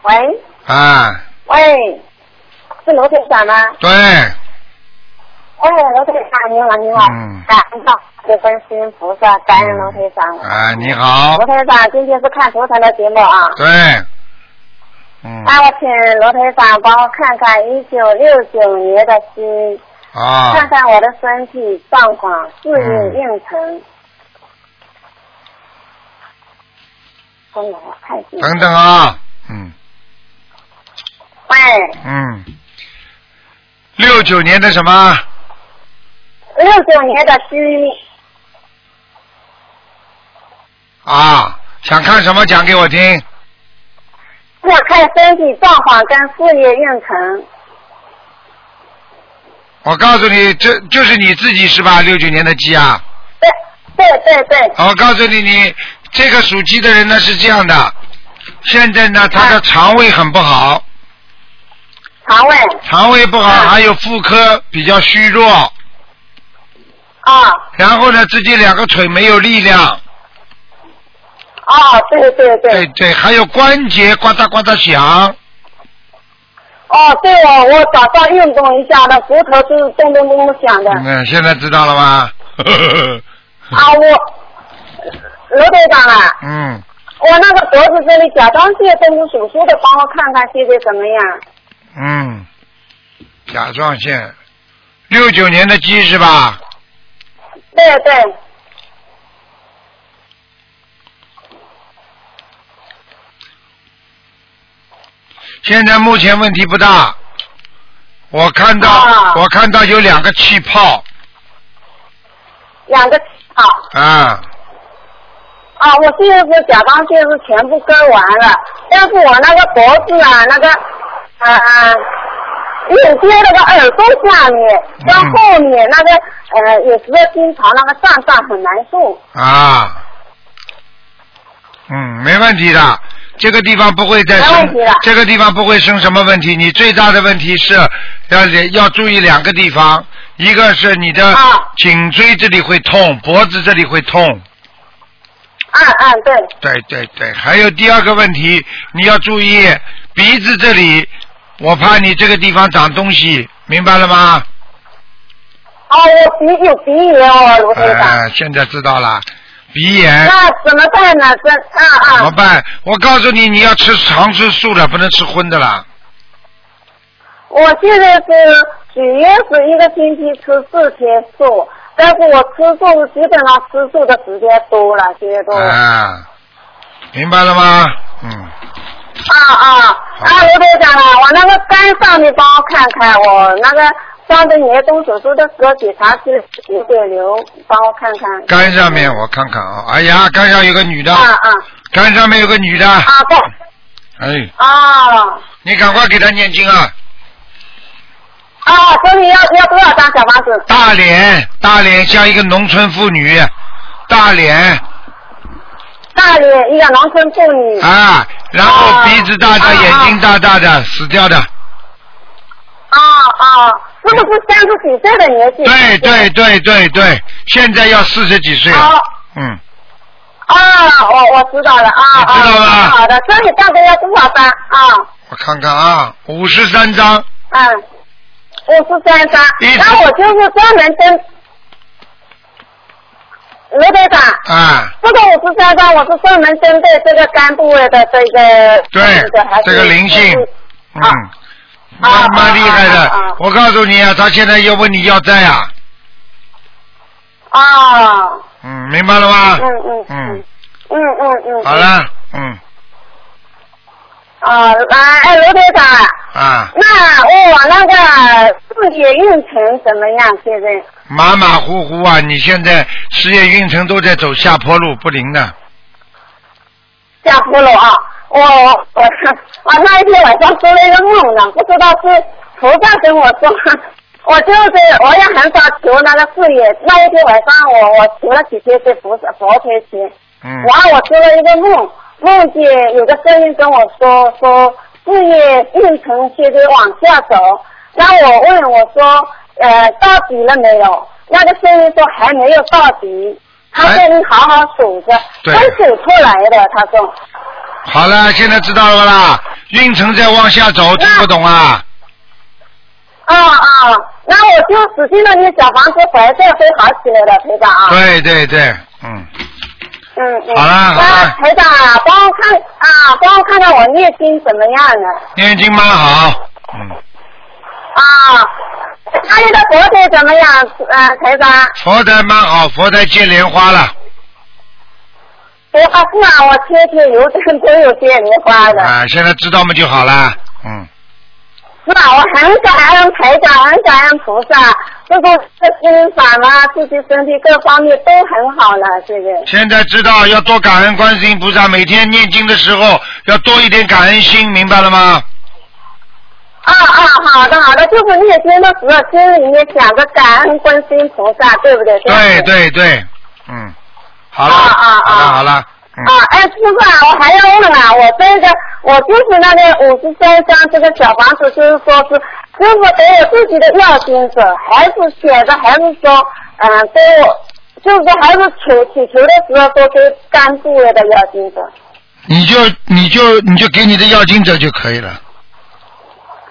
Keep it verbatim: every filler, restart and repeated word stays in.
喂。 啊。 喂，是罗队长吗？ 对。 哎，罗队长，你好，你好。 嗯。 感恩大慈观世音菩萨，感恩罗队长。 啊，你好。 罗队长，今天是看图腾的节目啊。 对。嗯。 那我请罗队长帮我看看一九六九年的鸡。 啊。 看看我的身体状况，事业运程。等等，我看一下。 等等啊，嗯。 喂。 嗯。六九年的什么？ 六九年的鸡。 啊，想看什么讲给我听？ 我看身体状况跟事业运程。 我告诉你，这就是你自己是吧？六九年的鸡啊。 对对对对。 我告诉你，你这个属鸡的人呢是这样的，现在呢他的肠胃很不好。 肠胃。 肠胃不好， 啊、 还有妇科比较虚弱。 啊。 然后呢，自己两个腿没有力量。 哦，对对对。 对对，还有关节呱嗒呱嗒响。 哦，对哦，我早上运动一下，那骨头是咚咚咚响的。 嗯，现在知道了吗？ 啊，我罗队长啊。 嗯。 我那个脖子这里甲状腺动物手术的，帮我看看现在怎么样？ 嗯，甲状腺，六九年的鸡是吧？ 对对。 现在目前问题不大，我看到、 啊、 我看到有两个气泡。 两个气泡。 啊。 啊，我现在是甲状腺是全部割完了，但是我那个脖子啊，那个呃右边那个耳朵下面跟后面那个、嗯、呃，有时候经常那个胀胀很难受。 啊。嗯，没问题的。这个地方不会再生，这个地方不会生什么问题。你最大的问题是要要注意两个地方，一个是你的颈椎这里会痛，脖子这里会痛。 嗯嗯，对。 对对对，还有第二个问题，你要注意鼻子这里，我怕你这个地方长东西，明白了吗？ 哦，我鼻有鼻炎哦，卢队长。 哎，现在知道了。鼻炎， 那怎么办呢？这啊啊！ 怎么办？我告诉你，你要吃常吃素的，不能吃荤的啦。 我现在是许愿是一个星期吃四天素，但是我吃素基本上吃素的时间多了，现在都。 啊，明白了吗？嗯。 啊啊！啊，卢队长啊，我那个肝上面帮我看看，我那个。上个年动手术的时候检查是有点瘤，帮我看看。 肝上面我看看啊，哎呀，肝上有个女的。 啊啊。 肝上面有个女的。 啊对。 哎。 啊。 你赶快给她念经啊。 啊，这里要要多少张小房子？ 大脸，大脸像一个农村妇女，大脸。 大脸一个农村妇女。 啊，然后鼻子大大，啊、眼睛大大的，啊、死掉的。 啊啊。是不是三十几岁的年纪？ 对对对对对，现在要四十几岁了。啊、嗯。 啊，我我知道了啊。 你知道吗？ 啊、好的，这里大概要多少张啊？ 我看看啊，五十三张。 嗯，五十三张。那我就是专门针。卢队长。啊。这个五十三张，我是专门针对这个肝部位的这个。 对。这个灵性。嗯。啊蛮蛮厉害的，啊啊啊、我告诉你啊，他现在要问你要债啊。 啊。 嗯，明白了吗？ 嗯嗯嗯嗯嗯嗯。 好了，嗯。 啊，来，哎，罗队长。 啊。 那我那个事业运程怎么样？现在？ 马马虎虎啊！你现在事业运程都在走下坡路，不灵的。 下坡路啊！我我我我那一天晚上做了一个梦呢，不知道是菩萨跟我说，我就是我也很少求那个事业。那一天晚上我我求了几天给菩萨佛前前，嗯，然后我做了一个梦，梦见有个声音跟我说说事业运程现在往下走，然后我问我说呃到底了没有？那个声音说还没有到底，他说你好好数着，会数出来的，他说。 好了，现在知道了啦。 运程在往下走，听不懂啊？ 啊啊，那我就使劲的念小房子，回来会好起来的，台长啊。 对对对，嗯。 嗯嗯。 好了好了。 台长啊，帮我看啊，帮我看看我念经怎么样呢？ 念经蛮好，嗯。 啊，家里的佛台怎么样？呃，台长。 佛台蛮好，佛台结莲花了。 对啊，是啊，我天天有都有结莲花的。 啊，现在知道嘛就好了，嗯。 是啊，我很感恩台长，很感恩菩萨，这个心法嘛，自己身体各方面都很好了，这个。 现在知道要多感恩观世音菩萨，每天念经的时候要多一点感恩心，明白了吗？ 啊啊，好的好的，就是念经的时候心里面想着感恩观世音菩萨，对不对？ 对对对，嗯，好了， 啊啊啊， 好了好了。 嗯、啊，哎，师傅啊，我还要问啊，我这个我就是那个五十三张这个小房子，就是说是师傅给我自己的要经者，还是写的，还是说嗯、呃，给我就是说还是求祈求的时候说给干部的要经者。 你就你就你就给你的要经者就可以了。